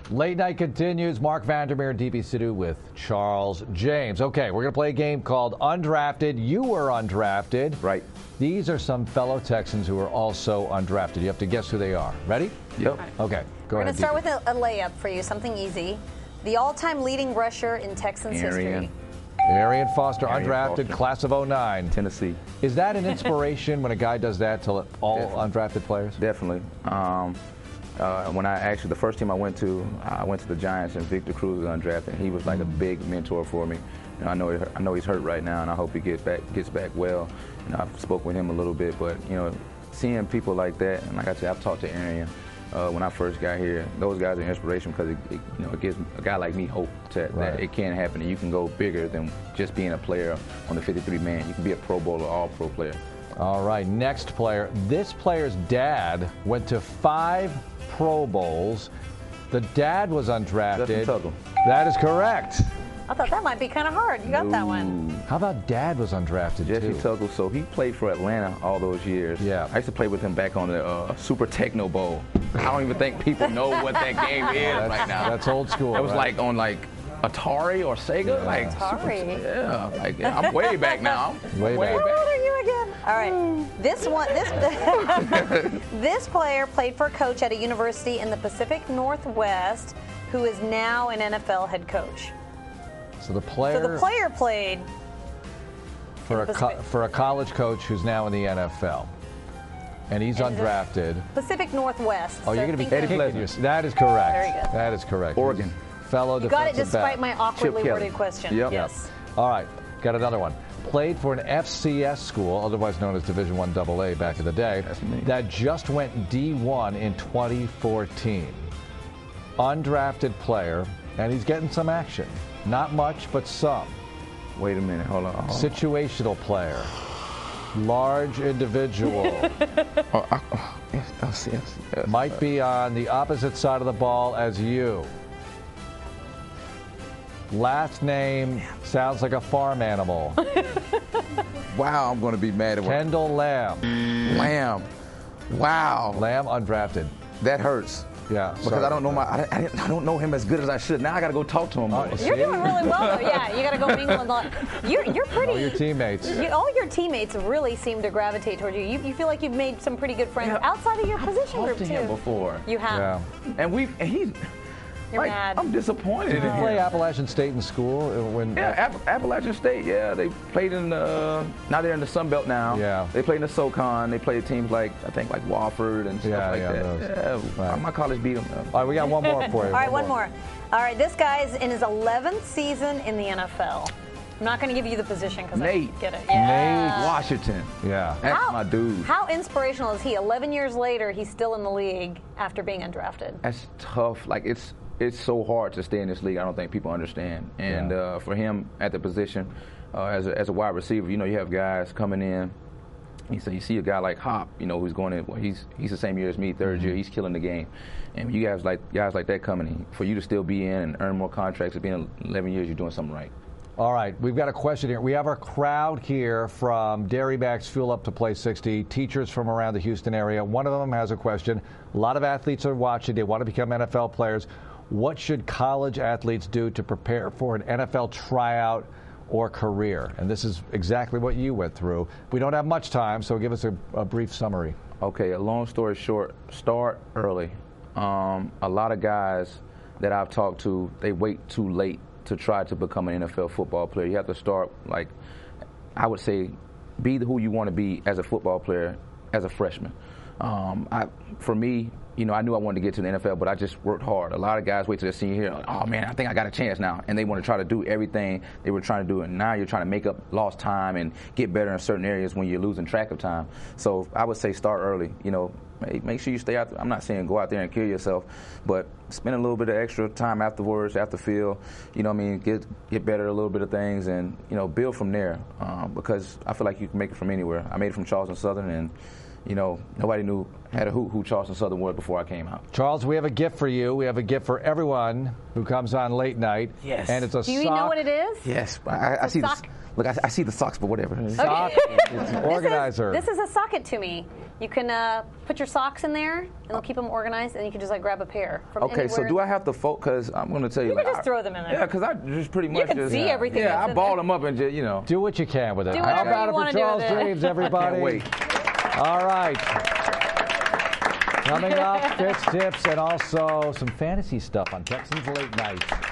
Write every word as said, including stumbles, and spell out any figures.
Late Night continues. Mark Vandermeer and D B Sidhu with Charles James. Okay, we're going to play a game called Undrafted. You were undrafted. Right. These are some fellow Texans who are also undrafted. You have to guess who they are. Ready? Yep. Okay, go We're ahead. going to start with a, a layup for you, something easy. The all-time leading rusher in Texans Arian. history. Arian Foster, Arian undrafted, Foster. class of oh nine. Tennessee. Is that an inspiration when a guy does that to all Definitely. undrafted players? Definitely. Um, uh, when I actually, the first team I went to, I went to the Giants, and Victor Cruz was undrafted. He was like a big mentor for me. You know, I know he, I know he's hurt right now, and I hope he gets back gets back well. You know, I've spoke with him a little bit, but you know, seeing people like that, and like I said, I've talked to Arian uh, when I first got here. Those guys are inspiration because it, it, you know, it gives a guy like me hope to, Right. that it can happen, and you can go bigger than just being a player on the fifty-three man. You can be a Pro Bowl or All-Pro player. All right, next player. This player's dad went to five Pro Bowls. The dad was undrafted. Justin Tucker. That is correct. I thought that might be kind of hard. You got that one. How about dad was undrafted Jesse too? Tuggle, so he played for Atlanta all those years. Yeah. I used to play with him back on the uh, Super Techno Bowl. I don't even think people know what that game is That's, right now. that's old school. That was right? like on like Atari or Sega. Yeah. Like Atari. Super, yeah, like I'm way back now. I'm Way back. How old are you again? All right. This one, this this player played for a coach at a university in the Pacific Northwest, who is now an N F L head coach. So the player, So the player played for a in the co- Pacific. for a college coach who's now in the N F L, and he's And the- undrafted. Pacific Northwest. Oh, So you're going to be think of- kicking your, That is correct. Very good. That is correct. Oregon. Fellow You got it defensive despite back. my awkwardly Chip Kelly. worded question. Yep. Yes. All right, got another one. Played for an F C S school, otherwise known as Division One double A back in the day, That's me. that just went D one in twenty fourteen. Undrafted player, and he's getting some action. Not much, but some. Wait a minute, hold on. Hold on. Situational player. Large individual. Oh, I, oh, yes, yes, yes, yes. Might be on the opposite side of the ball as you. Last name sounds like a farm animal. Wow, I'm going to be mad at Kendall Lamb. Lamb. Wow, Lamb undrafted. that hurts. Yeah. Because sorry I don't know about my, I, I, didn't- I don't know him as good as I should. Now I got to go talk to him more. Oh, You're doing really well, though. Yeah, you got to go mingle and all. You're you're pretty. All your teammates. You, all your teammates really seem to gravitate toward you. You, you feel like you've made some pretty good friends Yeah, outside of your position talked group to too. him before. You have. Yeah. And we and he's You're like, mad. I'm disappointed Did you in play him. Appalachian State in school uh, when? Yeah, App- Appalachian State. Yeah, they played in the. Now they're in the Sun Belt now. Yeah. They played in the SoCon. They played teams like I think like Wofford and stuff Yeah, like yeah, that. those. Yeah, Right. my college beat them. All right, we got one more for you. All right, one more. All right, this guy's in his eleventh season in the N F L. I'm not going to give you the position because I Nate. get it. Nate Yeah. Washington. Yeah. That's How- my dude. How inspirational is he? eleven years later, he's still in the league after being undrafted. That's tough. Like it's it's so hard to stay in this league. I don't think people understand. And Yeah. uh, for him at the position uh, as a, as a wide receiver, you know, you have guys coming in. You say you see a guy like Hop, you know, who's going in. Well, he's he's the same year as me, third year. He's killing the game. And you guys like guys like that coming in, for you to still be in and earn more contracts, and being eleven years, you're doing something right. All right, we've got a question here. We have our crowd here from Dairy Max Fuel Up to Play sixty, teachers from around the Houston area. One of them has a question. A lot of athletes are watching. They want to become N F L players. What should college athletes do to prepare for an N F L tryout or career? And this is exactly what you went through. We don't have much time, so give us a, a brief summary. Okay, a long story short, start early. Um, a lot of guys that I've talked to, they wait too late to try to become an N F L football player. You have to start, like, I would say, be who you want to be as a football player as a freshman. Um, I, for me, you know, I knew I wanted to get to the N F L, but I just worked hard. A lot of guys wait till their senior year. Oh man, I think I got a chance now, and they want to try to do everything they were trying to do. And now you're trying to make up lost time and get better in certain areas when you're losing track of time. So I would say start early. You know, make sure you stay out there. I'm not saying go out there and kill yourself, but spend a little bit of extra time afterwards, after field. You know what I mean? Get get better at a little bit of things, and you know, build from there. Um, because I feel like you can make it from anywhere. I made it from Charleston Southern, and you know, nobody knew had a who who Charleston Southern was before I came out. Charles, we have a gift for you. We have a gift for everyone who comes on late night. Yes. And it's a Do you sock. know what it is? Yes, I, I see sock? the look. I, I see the socks, but whatever. Sock. It's organizer. This is, this is a sock it to me. You can uh, put your socks in there, and they'll keep them organized, and you can just like grab a pair from Okay, anywhere. so do I have to fold? Because I'm going to tell you. You like, can just I, throw them in there. Yeah, because I just pretty much can just see everything Yeah, that's I in balled there. them up and just you know. Do what you can with it. Do How whatever about you it wanna for do Charles with it. Dreaves, everybody? Can't wait. All right. Coming up, Fitz Tips and also some fantasy stuff on Texans Late Night.